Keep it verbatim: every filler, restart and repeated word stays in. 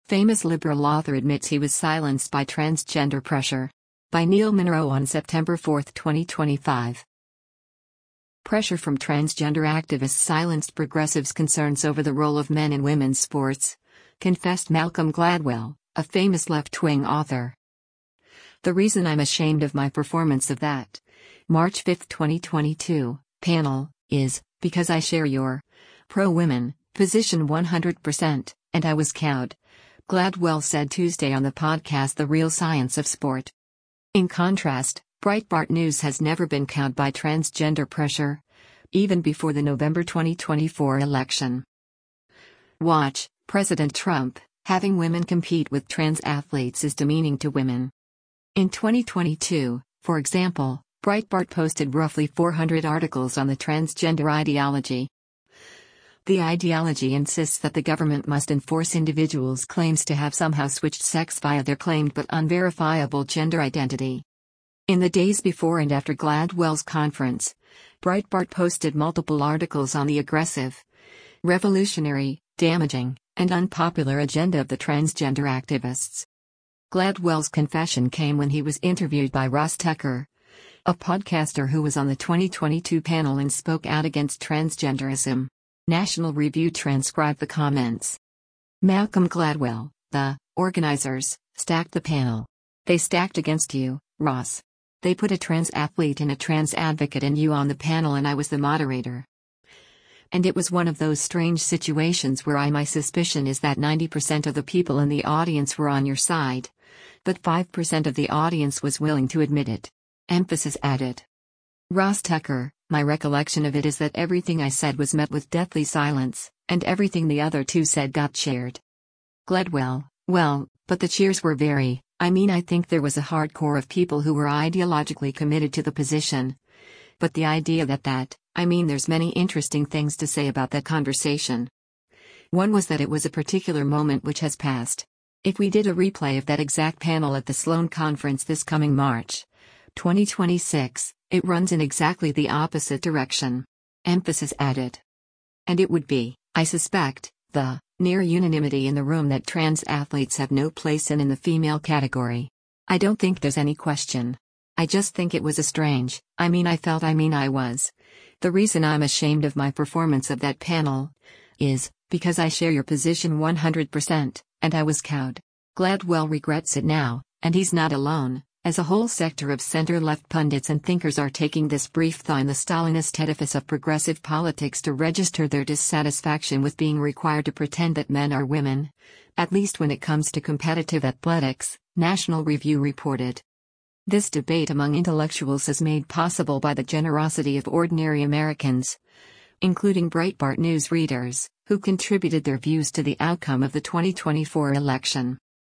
Famous liberal author admits he was silenced by transgender pressure. By Neil Monroe on September fourth, twenty twenty-five. Pressure from transgender activists silenced progressives' concerns over the role of men in women's sports, confessed Malcolm Gladwell, a famous left-wing author. The reason I'm ashamed of my performance of that March fifth, twenty twenty-two, panel, is because I share your pro-women position one hundred percent, and I was cowed, Gladwell said Tuesday on the podcast The Real Science of Sport. In contrast, Breitbart News has never been cowed by transgender pressure, even before the November twenty twenty-four election. Watch, President Trump, having women compete with trans athletes is demeaning to women. In twenty twenty-two, for example, Breitbart posted roughly four hundred articles on the transgender ideology. The ideology insists that the government must enforce individuals' claims to have somehow switched sex via their claimed but unverifiable gender identity. In the days before and after Gladwell's conference, Breitbart posted multiple articles on the aggressive, revolutionary, damaging, and unpopular agenda of the transgender activists. Gladwell's confession came when he was interviewed by Ross Tucker, a podcaster who was on the twenty twenty-two panel and spoke out against transgenderism. National Review transcribed the comments. Malcolm Gladwell, the organizers, stacked the panel. They stacked against you, Ross. They put a trans athlete and a trans advocate and you on the panel and I was the moderator. And it was one of those strange situations where I my suspicion is that ninety percent of the people in the audience were on your side, but five percent of the audience was willing to admit it. Emphasis added. Ross Tucker, my recollection of it is that everything I said was met with deathly silence, and everything the other two said got cheered. Gladwell, well, but the cheers were very, I mean I think there was a hardcore of people who were ideologically committed to the position. But the idea that that, I mean there's many interesting things to say about that conversation. One was that it was a particular moment which has passed. If we did a replay of that exact panel at the Sloan Conference this coming March twenty twenty-six, it runs in exactly the opposite direction. Emphasis added. And it would be, I suspect, the near unanimity in the room that trans athletes have no place in in the female category. I don't think there's any question. I just think it was a strange, I mean I felt I mean I was. The reason I'm ashamed of my performance of that panel is because I share your position one hundred percent, and I was cowed. Gladwell regrets it now, and he's not alone, as a whole sector of center-left pundits and thinkers are taking this brief thaw in the Stalinist edifice of progressive politics to register their dissatisfaction with being required to pretend that men are women, at least when it comes to competitive athletics, National Review reported. This debate among intellectuals is made possible by the generosity of ordinary Americans, including Breitbart News readers, who contributed their views to the outcome of the twenty twenty-four election.